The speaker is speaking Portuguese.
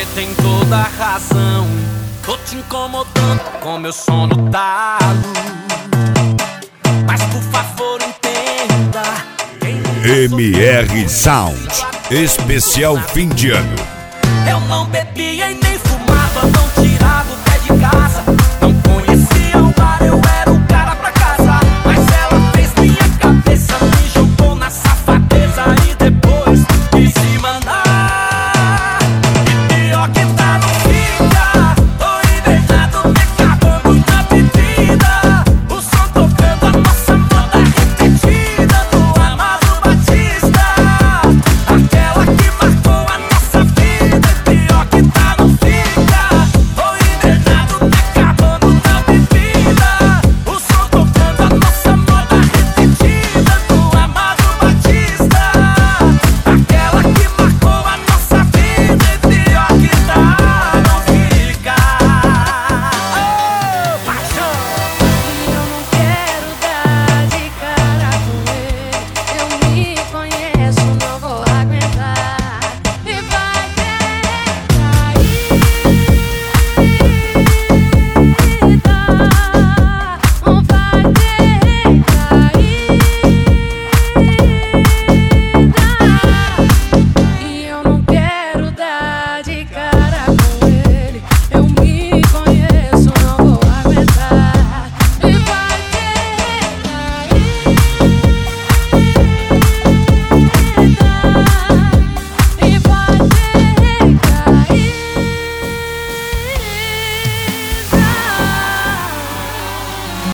Você tem toda a razão. Tô te incomodando com meu som no talo. Mas por favor entenda, MR Sound, especial fim de ano. eu não bebi